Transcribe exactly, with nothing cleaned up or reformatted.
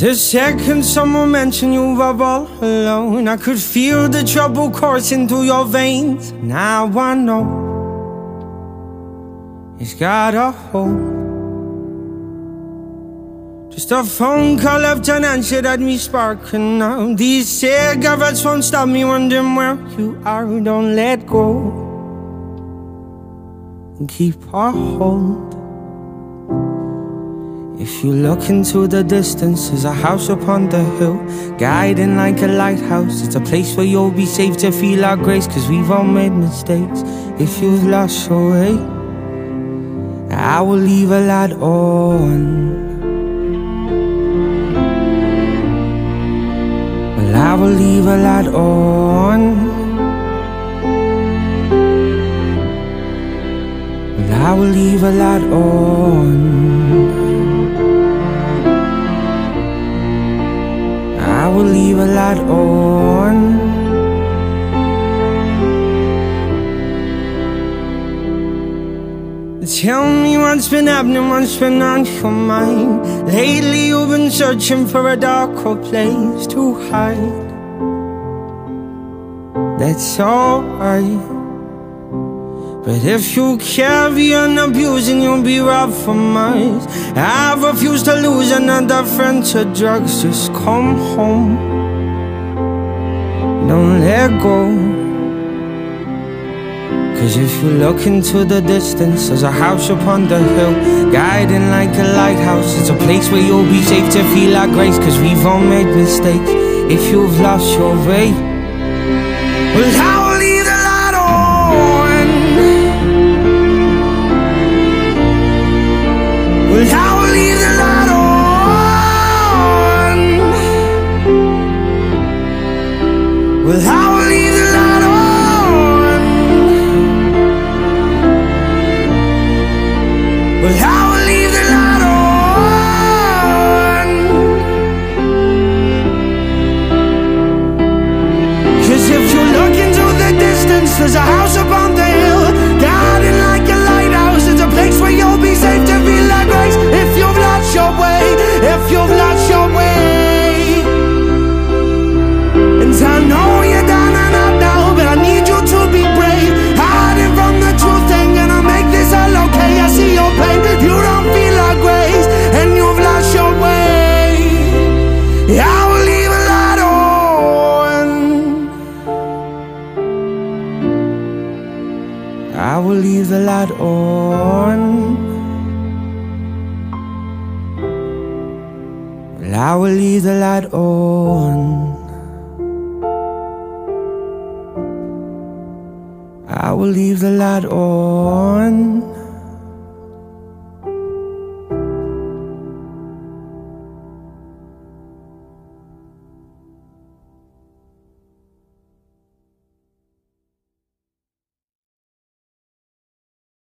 The second someone mentioned you were all alone, I could feel the trouble coursing through your veins. Now I know it's got a hold. Just a phone call left unanswered had me sparking now. These cigarettes won't stop me wondering where you are. Don't let go and keep a hold. If you look into the distance, there's a house upon the hill, guiding like a lighthouse. It's a place where you'll be safe to feel our grace, cause we've all made mistakes. If you've lost your way, I will leave a light on. Well, I will leave a light on. Well, I will leave a light on. I will leave a light on. Tell me what's been happening, what's been on your mind. Lately you've been searching for a darker place to hide. That's alright, but if you carry on abusing, you'll be robbed from us. I refuse to lose another friend to drugs. Just come home, don't let go. Cause if you look into the distance, there's a house upon the hill, guiding like a lighthouse. It's a place where you'll be safe to feel our grace, cause we've all made mistakes. If you've lost your way, well, I will leave the light on. Well, I will leave the light on. Well, I will leave the light on. Well, I will leave the light on. Cause if you look into the distance, there's a house upon the hill, guiding like a lighthouse. It's a place where you'll be safe to feel like grace. If you've lost your way, if you've lost your way. And I know you're down and out now, but I need you to be brave. Hiding from the truth ain't gonna make this all okay. I see your pain, you don't feel like grace, and you've lost your way. I will leave a light on. I will leave the light on. Well, I will leave the light on. I will leave the light on.